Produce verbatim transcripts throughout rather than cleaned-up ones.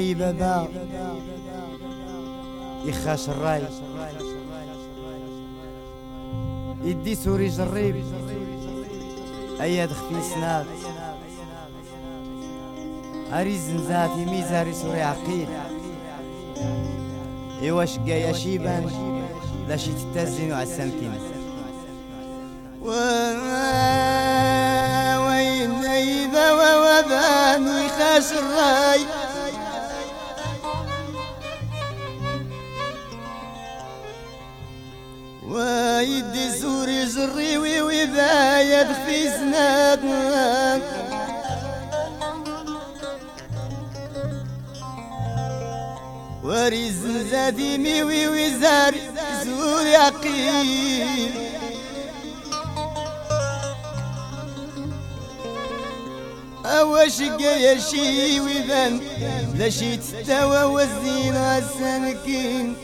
ويناي بابا يخاش الراي يدي سوري جريب اياد خفي سنات اري زنزات يميزاري سوري عقيل ايواش قايا شيبان لا شي تتزين عالسمكين ويناي ذا وبان ويخاش الراي ويدي سوري جري وذا يدخفي سناد وري زنزادي ميوي وزاري سوري عقيل اواش قايا شي وذان لا شي تستوى والزين عالسمكين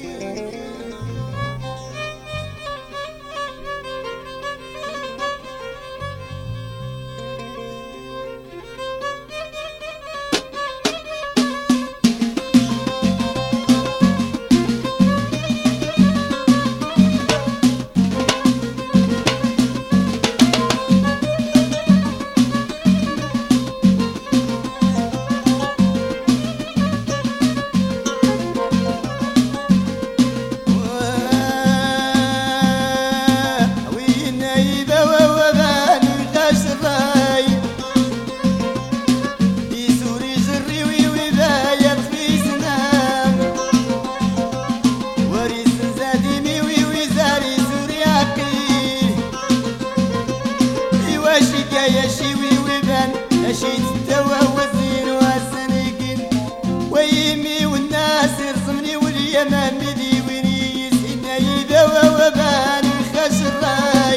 يا شيوي وبان اشيت التوا والزين والسنيكين ويمي والناس يرسمني واليمن بدي ويني يسينا يدوا وبان خش الراي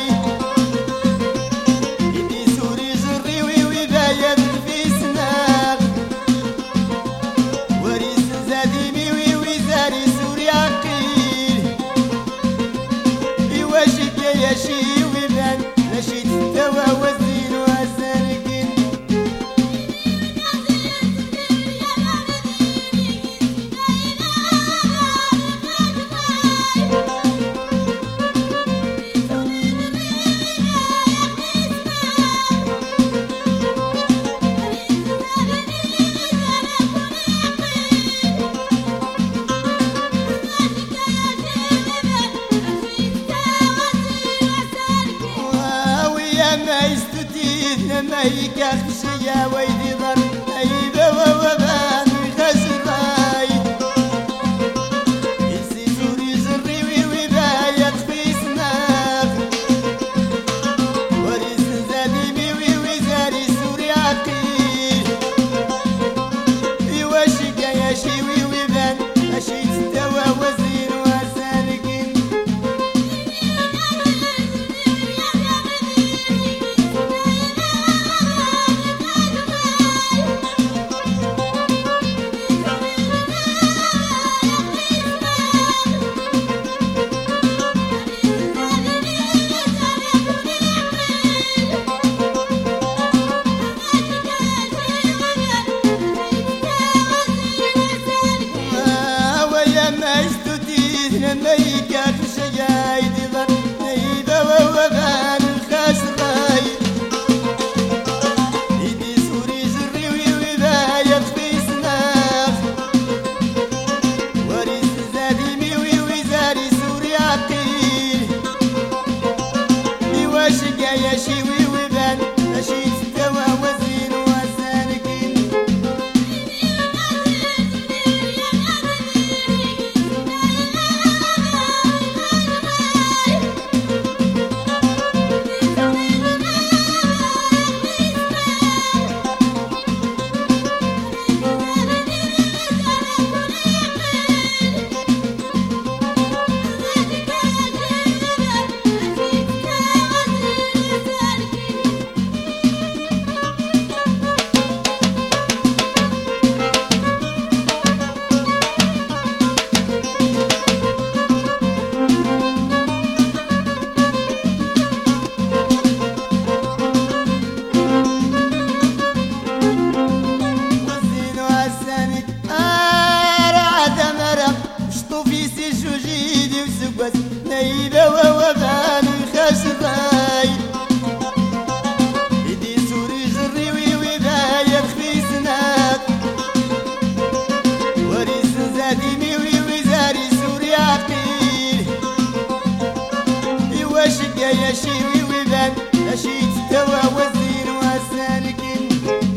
يدي سوري جري وذا يدفي سناق وريس زادي ميوي وزاري سوري عقيل يواشك يا شي وبان اشيت التوا والزين ما يكاخش يا ويدي ضر ايبا وبان ويخاش الراي يسي سوري جري وذا يطفي سناخ وريس زادي ميوي وزاري سوري عقيل يواشك يا شيوي وذان اشي تستوى وزين وسالكين يا شيوي ويبان أشي تستوى وزين وسالكين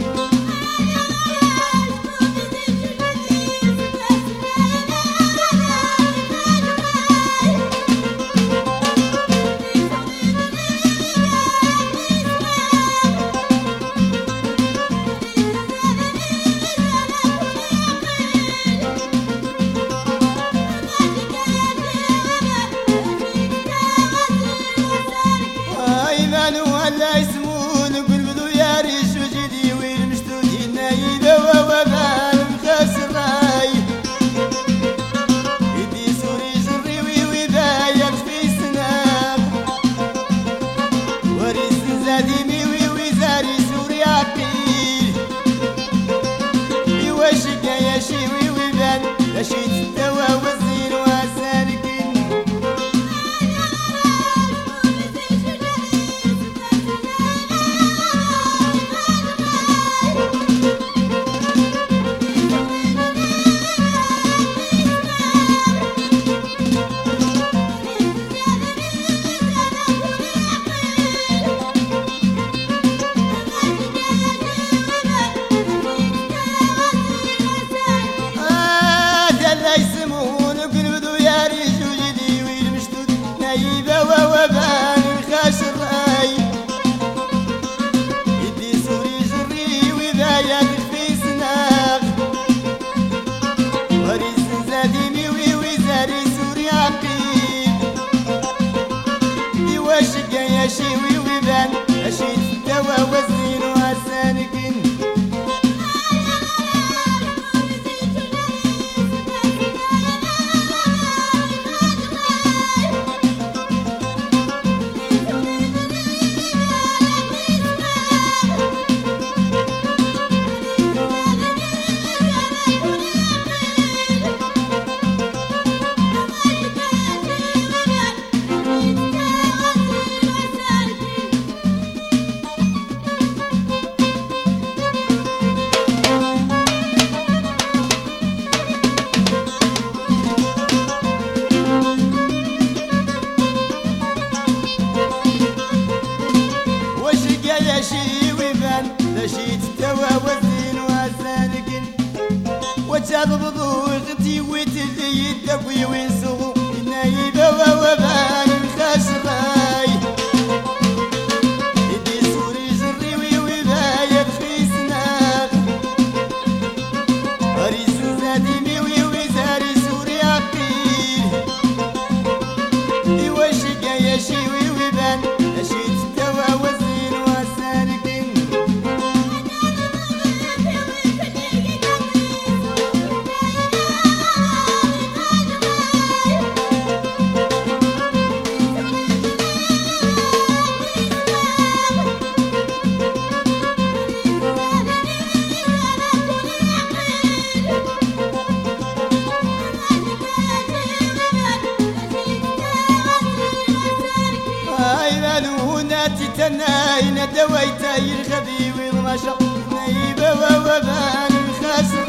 ولا يسمون قلبدو يا ريش وجدي وين مشتوتي نايدة ووبان مخسر راي يدي سوري جري ويبايق في سناب وريس زادي ميوي وزاري سوري عقيل يوشك يا شيوي ويبان لشيت التوا والزين وسالكين يسمون قلبدو يا ريش وجدي وين مشتوت نايبة ووبان خاشر راي يدي سوري جري وإذا ياكل في سناغ وريس زادي ميوي وزاري سوري عقيد يوشك يا شيوي ويبان أشيت الدوا والزين وسالكين شي ويبان لشيت توا والزين وسالكين وجاب بضوغتي وتلي الدقوي وينسغو نايبة ووبان خاشراي يدي سوري جري ويبايق في سناغ ريس زادي ميوي وزاري سوري عقيل يوشك يا شيوي ويبان لشيت توا والزين تناين دويتاي الخبي والمشق نايبة ووبان خاسر